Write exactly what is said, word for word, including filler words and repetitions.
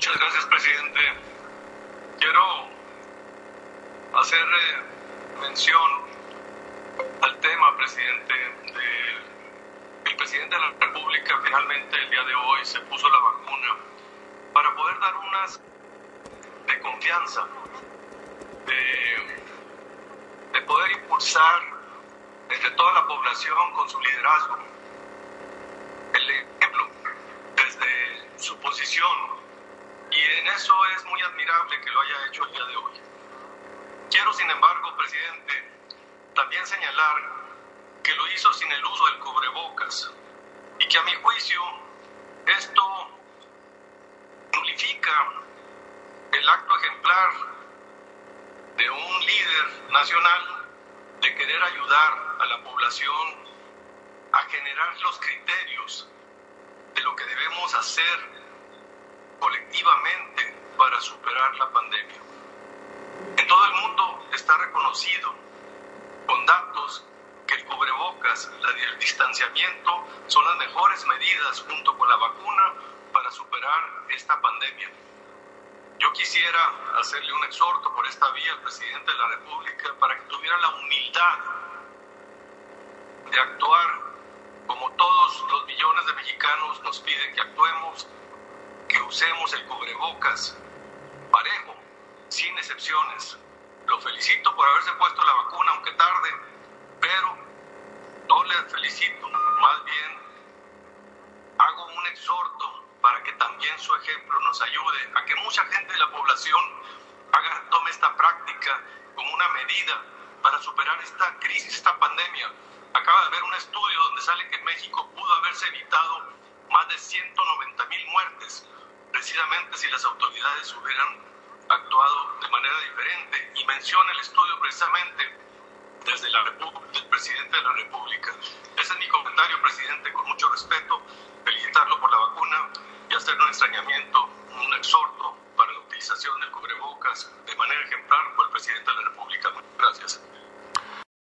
Muchas gracias, presidente. Quiero hacer eh, mención al tema, presidente, de el presidente de la República finalmente el día de hoy se puso la vacuna para poder dar unas de confianza, de, de poder impulsar entre toda la población con su liderazgo el ejemplo desde su posición, y en eso es muy admirable que lo haya hecho el día de hoy. Quiero, sin embargo, presidente, también señalar que lo hizo sin el uso del cubrebocas y que, a mi juicio, esto nulifica el acto ejemplar de un líder nacional de querer ayudar a la población a generar los criterios de lo que debemos hacer colectivamente para superar la pandemia. En todo el mundo está reconocido con datos que el cubrebocas, el distanciamiento son las mejores medidas junto con la vacuna para superar esta pandemia. Yo quisiera hacerle un exhorto por esta vía al presidente de la República para que tuviera la humildad de actuar como todos los millones de mexicanos nos piden que actuemos, que usemos el cubrebocas parejo, sin excepciones. Lo felicito por haberse puesto la vacuna, aunque tarde, pero no le felicito, más bien hago un exhorto para que también su ejemplo nos ayude a que mucha gente de la población haga, tome esta práctica como una medida para superar esta crisis, esta pandemia. Acaba de haber un estudio donde sale que en México pudo haberse evitado más de ciento noventa mil muertes, precisamente si las autoridades hubieran actuado de manera diferente, y menciona el estudio precisamente desde la República, del presidente de la República. Ese es mi comentario, presidente, con mucho respeto, felicitarlo por la vacuna y hacerle un extrañamiento, un exhorto para la utilización del cubrebocas de